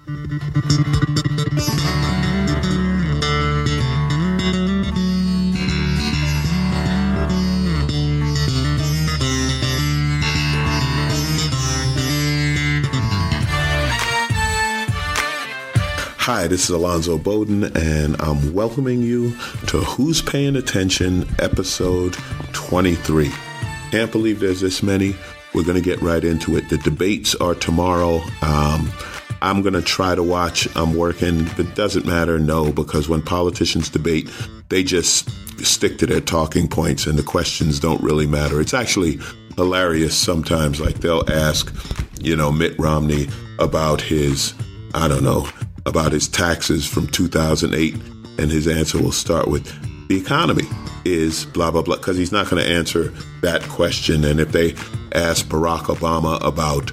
Hi, this is Alonzo Bowden, and I'm welcoming you to Who's Paying Attention, episode 23. Can't believe there's this many. We're going to get right into it. The debates are tomorrow. I'm going to try to watch. I'm working. If it doesn't matter, no, because when politicians debate, they just stick to their talking points and the questions don't really matter. It's actually hilarious sometimes. Like they'll ask, Mitt Romney about his taxes from 2008, and his answer will start with, the economy is blah, blah, blah, because he's not going to answer that question. And if they ask Barack Obama about,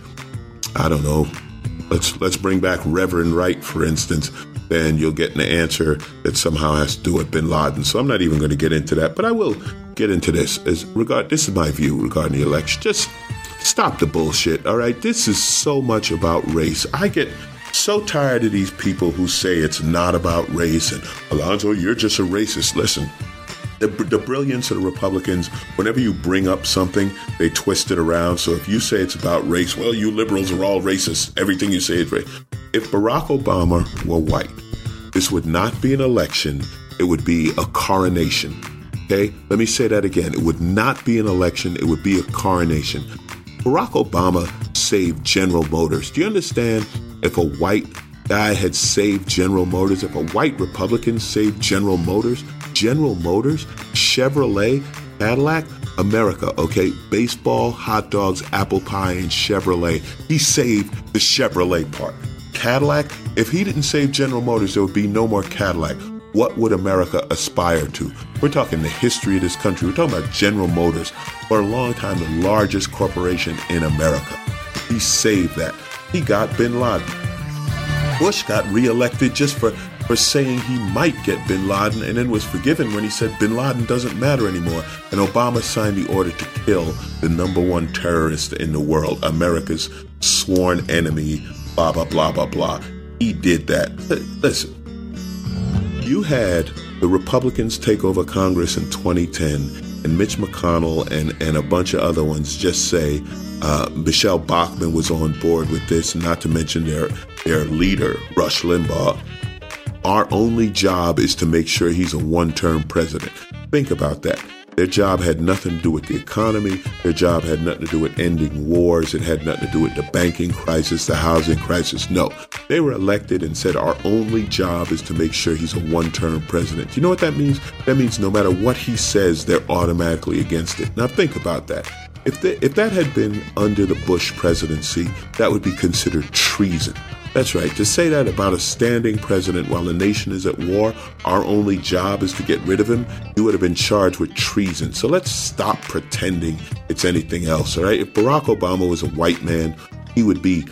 let's bring back Reverend Wright, for instance, then you'll get an answer that somehow has to do with bin Laden. So I'm not even going to get into that, but I will get into this. This is my view regarding the election. Just stop the bullshit, all right? This is so much about race. I get so tired of these people who say it's not about race and, Alonzo, you're just a racist. Listen, the brilliance of the Republicans, whenever you bring up something, they twist it around. So if you say it's about race, well, you liberals are all racist. Everything you say is race. If Barack Obama were white, this would not be an election. It would be a coronation. Okay? Let me say that again. It would not be an election. It would be a coronation. Barack Obama saved General Motors. Do you understand? If a white guy had saved General Motors, if a white Republican saved General Motors, Chevrolet, Cadillac, America, okay? Baseball, hot dogs, apple pie, and Chevrolet. He saved the Chevrolet part. Cadillac, if he didn't save General Motors, there would be no more Cadillac. What would America aspire to? We're talking the history of this country. We're talking about General Motors, for a long time the largest corporation in America. He saved that. He got bin Laden. Bush got reelected just for saying he might get bin Laden, and then was forgiven when he said bin Laden doesn't matter anymore. And Obama signed the order to kill the number one terrorist in the world, America's sworn enemy, blah, blah, blah, blah, blah. He did that. Listen, you had the Republicans take over Congress in 2010, and Mitch McConnell and a bunch of other ones just say, Michelle Bachmann was on board with this, not to mention their leader, Rush Limbaugh. Our only job is to make sure he's a one-term president. Think about that. Their job had nothing to do with the economy. Their job had nothing to do with ending wars. It had nothing to do with the banking crisis, the housing crisis. No, they were elected and said our only job is to make sure he's a one-term president. You know what that means? That means no matter what he says, they're automatically against it. Now think about that. If that had been under the Bush presidency, that would be considered treason. That's right. To say that about a standing president while the nation is at war, our only job is to get rid of him, you would have been charged with treason. So let's stop pretending it's anything else, all right? If Barack Obama was a white man, they'd be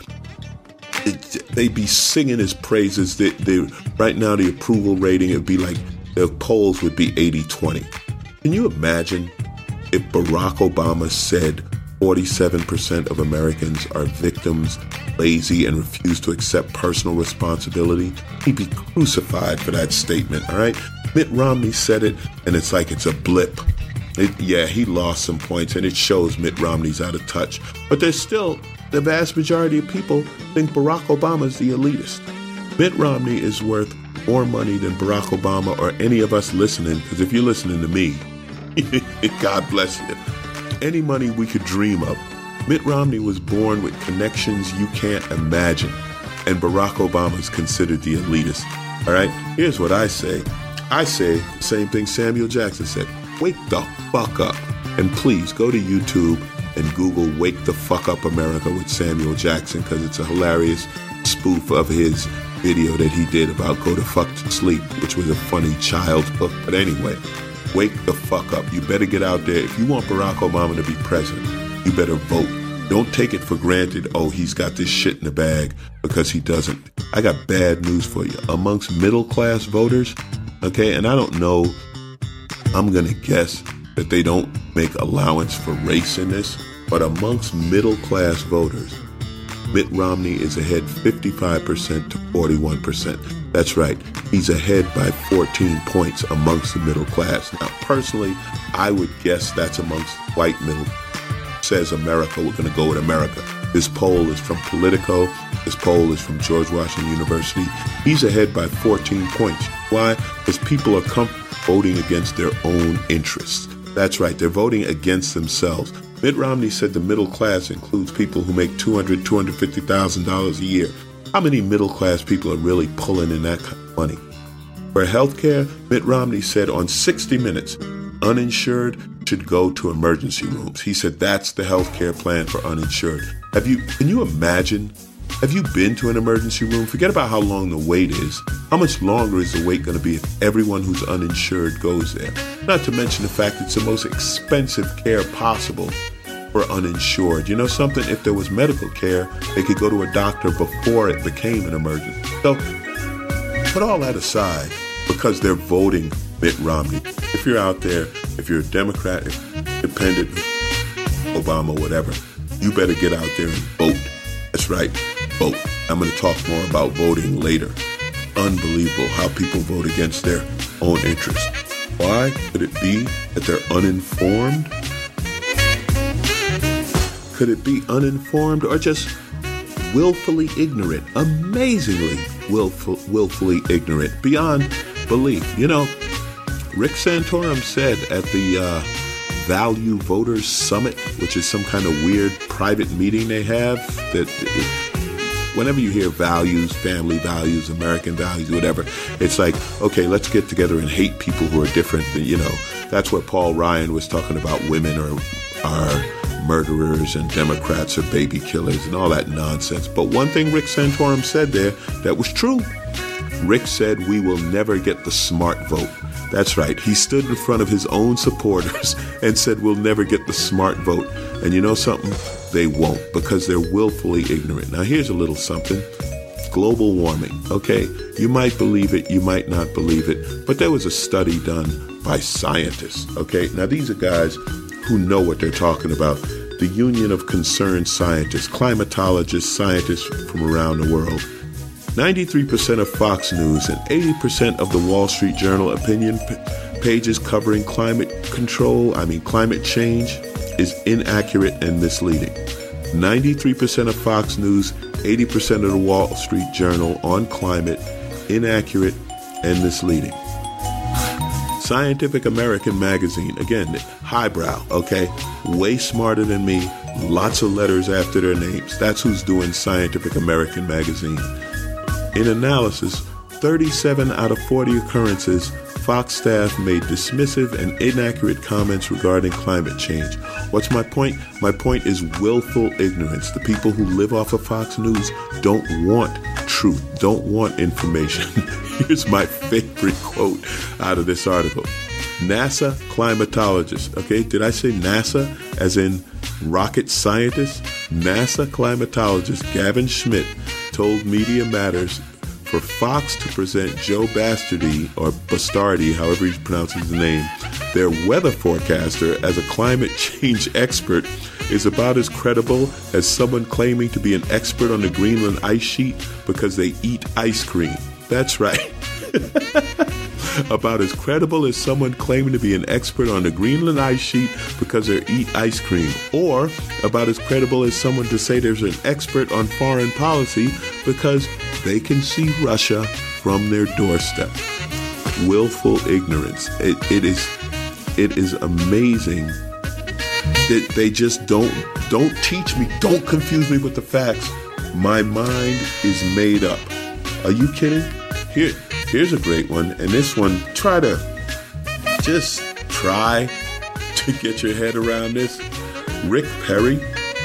singing his praises. Right now, the approval rating, it would be like, the polls would be 80-20. Can you imagine if Barack Obama said 47% of Americans are victims, lazy, and refuse to accept personal responsibility? He'd be crucified for that statement, all right? Mitt Romney said it, and it's like it's a blip. He lost some points, and it shows Mitt Romney's out of touch. But there's still, the vast majority of people think Barack Obama's the elitist. Mitt Romney is worth more money than Barack Obama or any of us listening, because if you're listening to me, God bless you. Any money we could dream of. Mitt Romney was born with connections you can't imagine, and Barack Obama is considered the elitist. All right, here's what I say. I say the same thing Samuel Jackson said. Wake the fuck up. And please go to YouTube and Google Wake the Fuck Up America with Samuel Jackson, because it's a hilarious spoof of his video that he did about Go to Fuck to Sleep, which was a funny child's book. But anyway, wake the fuck up. You better get out there. If you want Barack Obama to be president, you better vote. Don't take it for granted, oh, he's got this shit in the bag, because he doesn't. I got bad news for you. Amongst middle-class voters, okay, and I don't know, I'm going to guess that they don't make allowance for race in this, but amongst middle-class voters, Mitt Romney is ahead 55% to 41%. That's right. He's ahead by 14 points amongst the middle class. Now, personally, I would guess that's amongst white middle. Says America, we're going to go with America. This poll is from Politico. This poll is from George Washington University. He's ahead by 14 points. Why? Because people are voting against their own interests. That's right. They're voting against themselves. Mitt Romney said the middle class includes people who make $200,000, $250,000 a year. How many middle class people are really pulling in that kind of money? For healthcare, Mitt Romney said on 60 Minutes, uninsured should go to emergency rooms. He said that's the healthcare plan for uninsured. Can you imagine? Have you been to an emergency room? Forget about how long the wait is. How much longer is the wait going to be if everyone who's uninsured goes there? Not to mention the fact it's the most expensive care possible for uninsured. You know something? If there was medical care, they could go to a doctor before it became an emergency. So put all that aside because they're voting Mitt Romney. If you're out there, if you're a Democrat, independent, Obama, whatever, you better get out there and vote. That's right, vote. I'm going to talk more about voting later. Unbelievable how people vote against their own interests. Why? Could it be that they're uninformed? Could it be uninformed or just willfully ignorant? Amazingly willfully ignorant, beyond belief. You know, Rick Santorum said at the Value Voters Summit, which is some kind of weird private meeting they have, that whenever you hear values, family values, American values, whatever, it's like, okay, let's get together and hate people who are different. You know, that's what Paul Ryan was talking about. Women are murderers and Democrats are baby killers and all that nonsense. But one thing Rick Santorum said there that was true. Rick said we will never get the smart vote. That's right. He stood in front of his own supporters and said we'll never get the smart vote. And you know something? They won't, because they're willfully ignorant. Now here's a little something. Global warming. Okay, you might believe it, you might not believe it, but there was a study done by scientists. Okay, now these are guys who know what they're talking about. The Union of Concerned Scientists, climatologists, scientists from around the world. 93% of Fox News and 80% of the Wall Street Journal opinion pages covering climate change is inaccurate and misleading. 93% of Fox News, 80% of the Wall Street Journal on climate, inaccurate and misleading. Scientific American magazine, again, highbrow, okay? Way smarter than me, lots of letters after their names. That's who's doing Scientific American magazine. In analysis, 37 out of 40 occurrences, Fox staff made dismissive and inaccurate comments regarding climate change. What's my point? My point is willful ignorance. The people who live off of Fox News don't want truth, don't want information. Here's my favorite quote out of this article. NASA climatologist, okay, did I say NASA as in rocket scientist? NASA climatologist Gavin Schmidt told Media Matters for Fox to present Joe Bastardi, however he pronounces the name, their weather forecaster as a climate change expert is about as credible as someone claiming to be an expert on the Greenland ice sheet because they eat ice cream. That's right. About as credible as someone claiming to be an expert on the Greenland ice sheet because they eat ice cream. Or about as credible as someone to say there's an expert on foreign policy because they can see Russia from their doorstep. Willful ignorance. It is amazing that they just don't teach me, don't confuse me with the facts. My mind is made up. Are you kidding? Here's a great one, and this one, try to get your head around this. Rick Perry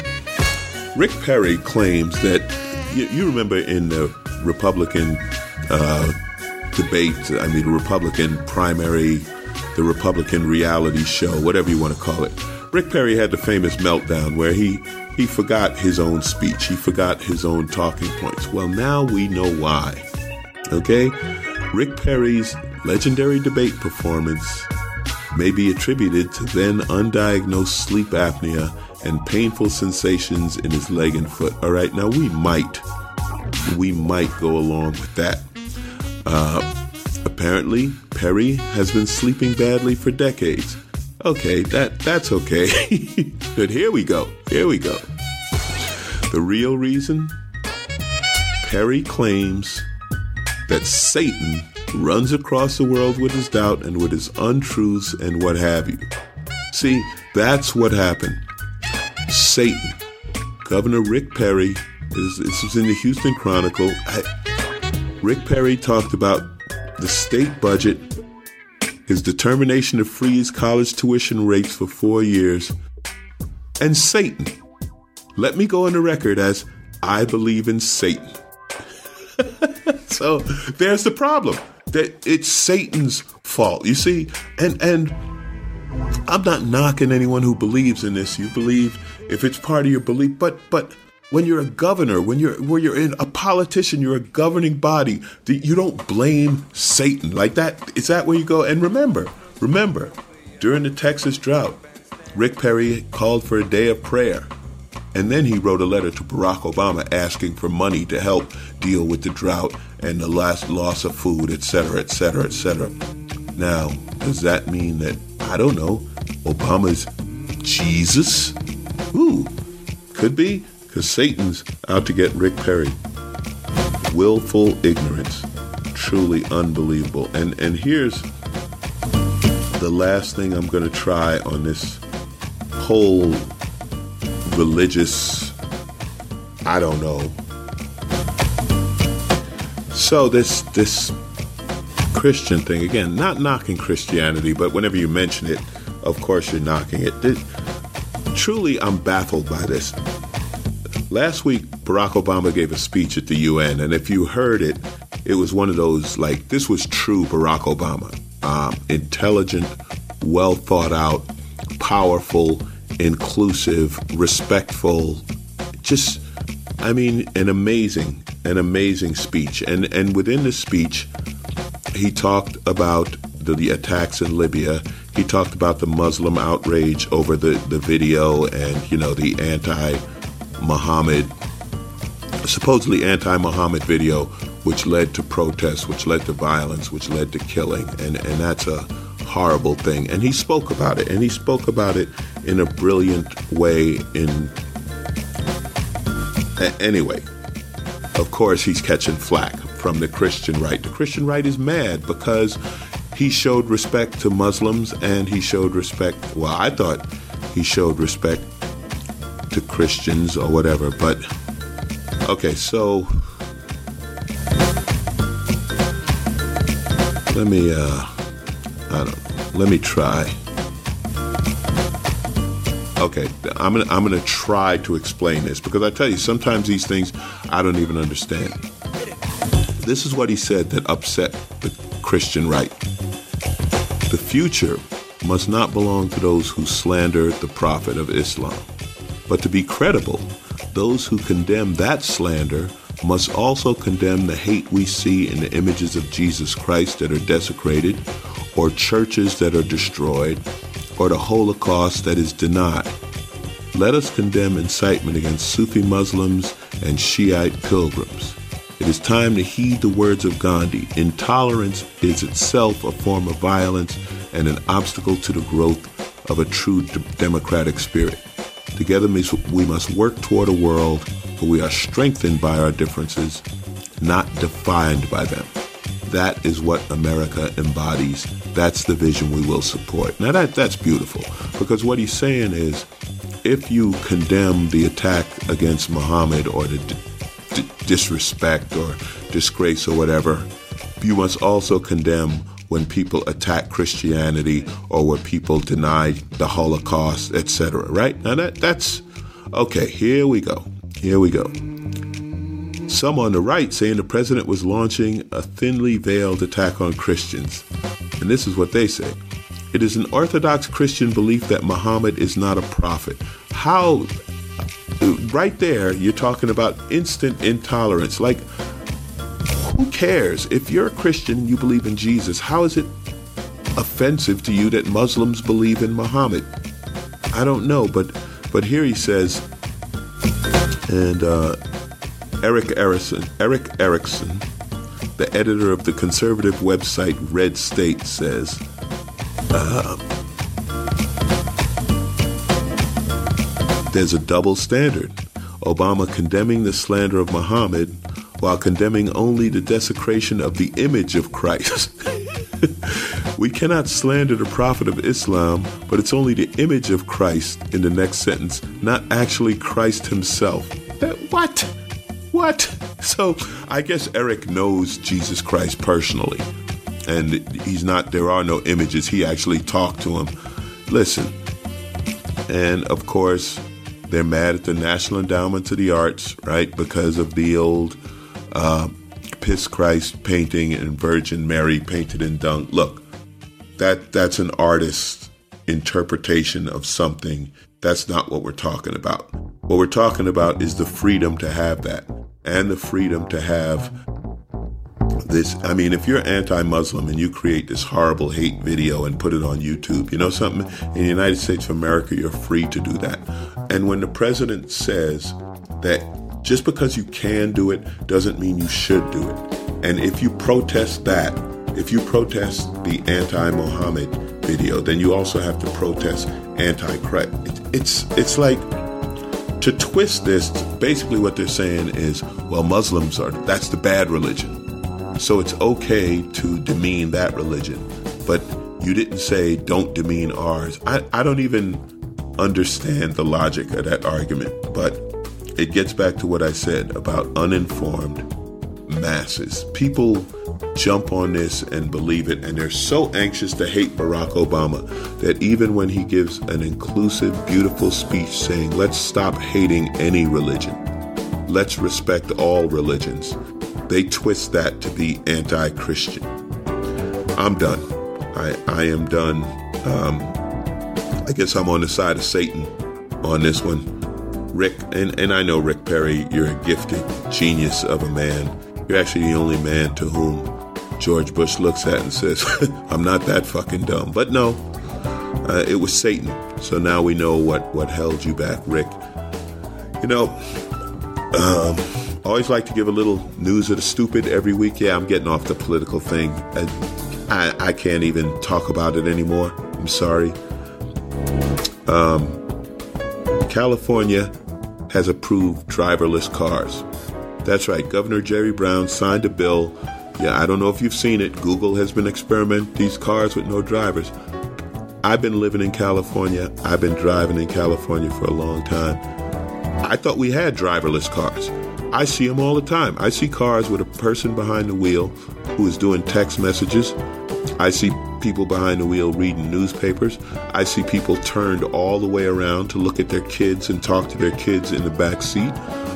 claims that, you remember in the Republican debate, the Republican primary, the Republican reality show, whatever you want to call it, Rick Perry had the famous meltdown where he forgot his own speech. He forgot his own talking points. Well, now we know why. Okay? Rick Perry's legendary debate performance may be attributed to then undiagnosed sleep apnea and painful sensations in his leg and foot. All right, now we might go along with that. Apparently, Perry has been sleeping badly for decades. Okay, that's okay. But here we go. The real reason? Perry claims that Satan runs across the world with his doubt and with his untruths and what have you. See, that's what happened. Satan. Governor Rick Perry, this was in the Houston Chronicle. Rick Perry talked about the state budget, his determination to freeze college tuition rates for 4 years, and Satan. Let me go on the record as I believe in Satan. So there's the problem, that it's Satan's fault. You see, and I'm not knocking anyone who believes in this. You believe if it's part of your belief, but when you're a governor, when you're in a politician, you're a governing body, you don't blame Satan like that. Is that where you go? And remember, during the Texas drought, Rick Perry called for a day of prayer. And then he wrote a letter to Barack Obama asking for money to help deal with the drought and the loss of food, et cetera, et cetera, et cetera. Now, does that mean that, I don't know, Obama's Jesus? Ooh, could be, because Satan's out to get Rick Perry. Willful ignorance. Truly unbelievable. And here's the last thing I'm going to try on this whole religious, I don't know. So this Christian thing, again, not knocking Christianity, but whenever you mention it, of course you're knocking it. Truly, I'm baffled by this. Last week, Barack Obama gave a speech at the UN, and if you heard it, it was one of those, like, this was true Barack Obama. Intelligent, well thought out, powerful, inclusive, respectful, just, I mean, an amazing speech. And within the speech, he talked about the attacks in Libya. He talked about the Muslim outrage over the video and, you know, the supposedly anti-Muhammad video, which led to protests, which led to violence, which led to killing. And that's a horrible thing. And he spoke about it, in a brilliant way. Anyway, of course, he's catching flack from the Christian right. The Christian right is mad because he showed respect to Muslims and he showed respect, well, I thought he showed respect to Christians or whatever. But, okay, so let me try. Okay, I'm gonna try to explain this, because I tell you, sometimes these things I don't even understand. This is what he said that upset the Christian right. The future must not belong to those who slander the Prophet of Islam. But to be credible, those who condemn that slander must also condemn the hate we see in the images of Jesus Christ that are desecrated, or churches that are destroyed, or the Holocaust that is denied. Let us condemn incitement against Sufi Muslims and Shiite pilgrims. It is time to heed the words of Gandhi. Intolerance is itself a form of violence and an obstacle to the growth of a true democratic spirit. Together we must work toward a world where we are strengthened by our differences, not defined by them. That is what America embodies. That's the vision we will support. Now that's beautiful, because what he's saying is, if you condemn the attack against Muhammad or the disrespect or disgrace or whatever, you must also condemn when people attack Christianity or where people deny the Holocaust, etc. Right? Now that's okay. Here we go. Some on the right saying the president was launching a thinly veiled attack on Christians. And this is what they say. It is an Orthodox Christian belief that Muhammad is not a prophet. How? Right there, you're talking about instant intolerance. Like, who cares? If you're a Christian, you believe in Jesus, how is it offensive to you that Muslims believe in Muhammad? I don't know, but But here he says, and Eric Erickson, the editor of the conservative website Red State, says, there's a double standard. Obama condemning the slander of Muhammad while condemning only the desecration of the image of Christ. We cannot slander the prophet of Islam, but it's only the image of Christ in the next sentence, not actually Christ himself. What? So I guess Eric knows Jesus Christ personally, and there are no images. He actually talked to him. Listen, and of course, they're mad at the National Endowment of the Arts, right? Because of the old Piss Christ painting and Virgin Mary painted in dung. Look, that's an artist's interpretation of something. That's not what we're talking about. What we're talking about is the freedom to have that, and the freedom to have this. I mean, if you're anti-Muslim and you create this horrible hate video and put it on YouTube, you know something? In the United States of America, you're free to do that. And when the president says that just because you can do it doesn't mean you should do it. And if you protest that, if you protest the anti-Muhammad video, then you also have to protest anti-Christ. It's like, to twist this, basically what they're saying is, well, that's the bad religion. So it's okay to demean that religion. But you didn't say don't demean ours. I don't even understand the logic of that argument, but it gets back to what I said about uninformed masses. People jump on this and believe it, and they're so anxious to hate Barack Obama that even when he gives an inclusive, beautiful speech saying, let's stop hating any religion, let's respect all religions, they twist that to be anti-Christian. I'm done. I am done. I guess I'm on the side of Satan on this one. Rick, and I know Rick Perry, you're a gifted genius of a man. You're actually the only man to whom George Bush looks at and says, I'm not that fucking dumb. But no, it was Satan. So now we know what held you back, Rick. You know, I always like to give a little news of the stupid every week. Yeah, I'm getting off the political thing. I can't even talk about it anymore. I'm sorry. California has approved driverless cars. That's right. Governor Jerry Brown signed a bill. Yeah, I don't know if you've seen it. Google has been experimenting these cars with no drivers. I've been living in California. I've been driving in California for a long time. I thought we had driverless cars. I see them all the time. I see cars with a person behind the wheel who is doing text messages. I see people behind the wheel reading newspapers. I see people turned all the way around to look at their kids and talk to their kids in the back seat.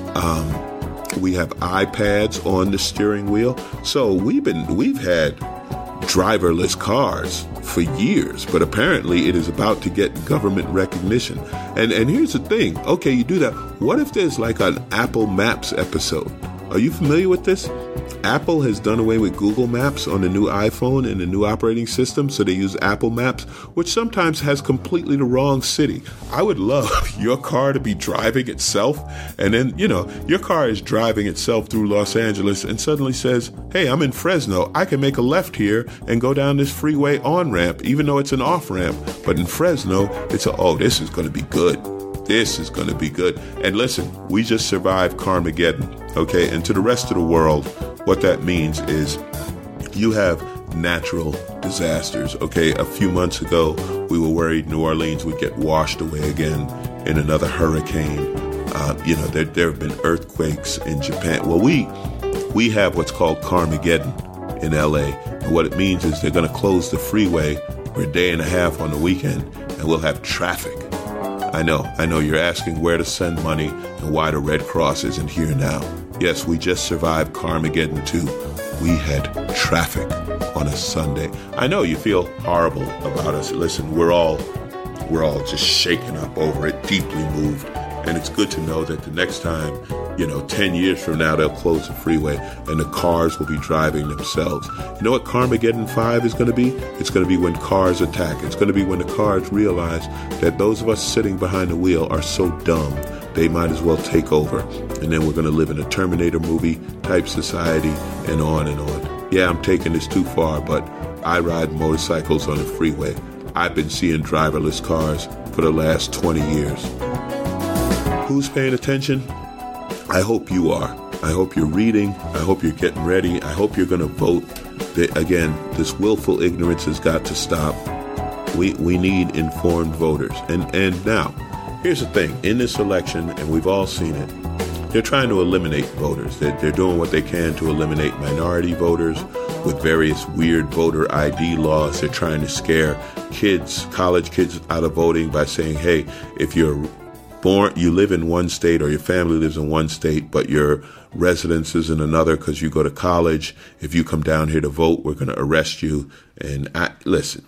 We have iPads on the steering wheel. So we've had driverless cars for years, but apparently it is about to get government recognition. And here's the thing. Okay, you do that. What if there's like an Apple Maps episode? Are you familiar with this? Apple has done away with Google Maps on the new iPhone and the new operating system, so they use Apple Maps, which sometimes has completely the wrong city. I would love your car to be driving itself, and then, your car is driving itself through Los Angeles and suddenly says, hey, I'm in Fresno. I can make a left here and go down this freeway on-ramp, even though it's an off-ramp. But in Fresno, it's this is going to be good. This is going to be good. And listen, we just survived Carmageddon, okay? And to the rest of the world, what that means is you have natural disasters, okay? A few months ago, we were worried New Orleans would get washed away again in another hurricane. There have been earthquakes in Japan. Well, we have what's called Carmageddon in LA. And what it means is they're going to close the freeway for a day and a half on the weekend, and we'll have traffic. I know you're asking where to send money and why the Red Cross isn't here now. Yes, we just survived Carmageddon too. We had traffic on a Sunday. I know you feel horrible about us. Listen, we're all just shaken up over it, deeply moved. And it's good to know that the next time, 10 years from now, they'll close the freeway and the cars will be driving themselves. You know what Carmageddon 5 is going to be? It's going to be when cars attack. It's going to be when the cars realize that those of us sitting behind the wheel are so dumb, they might as well take over. And then we're going to live in a Terminator movie type society and on and on. Yeah, I'm taking this too far, but I ride motorcycles on the freeway. I've been seeing driverless cars for the last 20 years. Who's paying attention? I hope you are. I hope you're reading. I hope you're getting ready. I hope you're going to vote. Again, this willful ignorance has got to stop. We need informed voters. And now, here's the thing. In this election, and we've all seen it, they're trying to eliminate voters. They're doing what they can to eliminate minority voters with various weird voter ID laws. They're trying to scare kids, college kids, out of voting by saying, hey, if you're you live in one state or your family lives in one state, but your residence is in another because you go to college. If you come down here to vote, we're going to arrest you. And listen,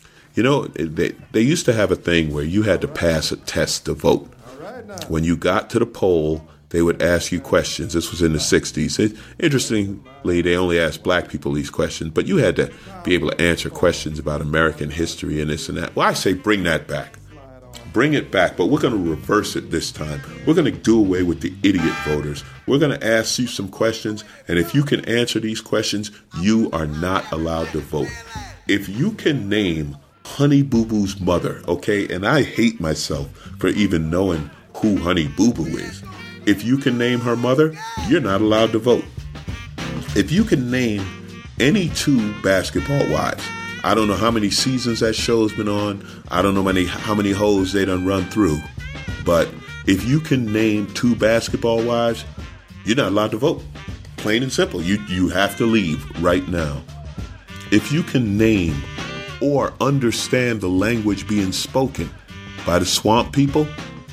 they used to have a thing where you had to pass a test to vote. When you got to the poll, they would ask you questions. This was in the 60s. Interestingly, they only asked black people these questions, but you had to be able to answer questions about American history and this and that. Well, I say bring that back. Bring it back, but we're going to reverse it this time. We're going to do away with the idiot voters. We're going to ask you some questions, and if you can answer these questions, you are not allowed to vote. If you can name Honey Boo Boo's mother, okay, and I hate myself for even knowing who Honey Boo Boo is. If you can name her mother, you're not allowed to vote. If you can name any two basketball wives, I don't know how many seasons that show's been on. I don't know how many hoes they done run through. But if you can name two basketball wives, you're not allowed to vote. Plain and simple. You have to leave right now. If you can name or understand the language being spoken by the swamp people,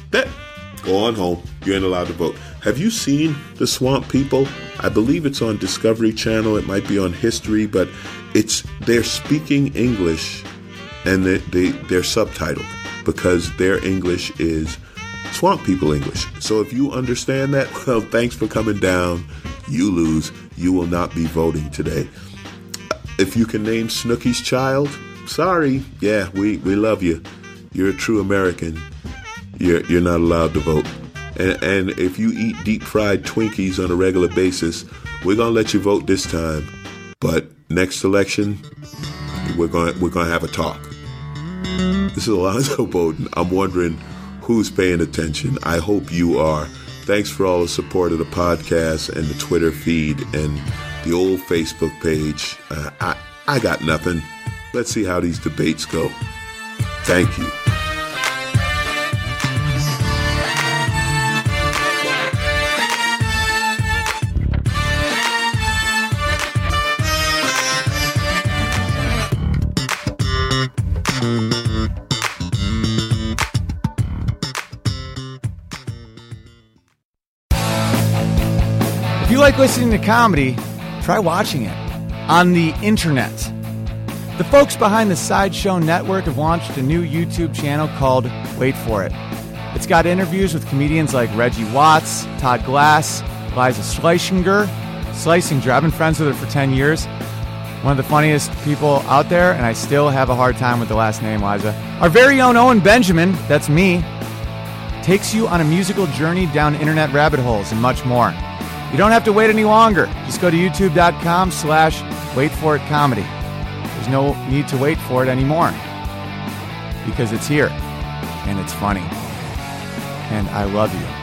go on home. You ain't allowed to vote. Have you seen the swamp people? I believe it's on Discovery Channel. It might be on History, but they're speaking English and they're subtitled because their English is swamp people English. So if you understand that, well, thanks for coming down. You lose. You will not be voting today. If you can name Snooki's child, sorry. Yeah, we love you. You're a true American. You're not allowed to vote. And if you eat deep fried Twinkies on a regular basis, we're going to let you vote this time. But next election, we're going to have a talk. This is Alonzo Bowden. I'm wondering who's paying attention. I hope you are. Thanks for all the support of the podcast and the Twitter feed and the old Facebook page. I got nothing. Let's see how these debates go. Thank you. If you like listening to comedy, try watching it on the internet. The folks behind the Sideshow Network have launched a new YouTube channel called Wait For It. It's got interviews with comedians like Reggie Watts, Todd Glass, Liza Schlesinger. I've been friends with her for 10 years. One of the funniest people out there, and I still have a hard time with the last name, Liza. Our very own Owen Benjamin, that's me, takes you on a musical journey down internet rabbit holes and much more. You don't have to wait any longer. Just go to youtube.com/waitforitcomedy. There's no need to wait for it anymore because it's here and it's funny. And I love you.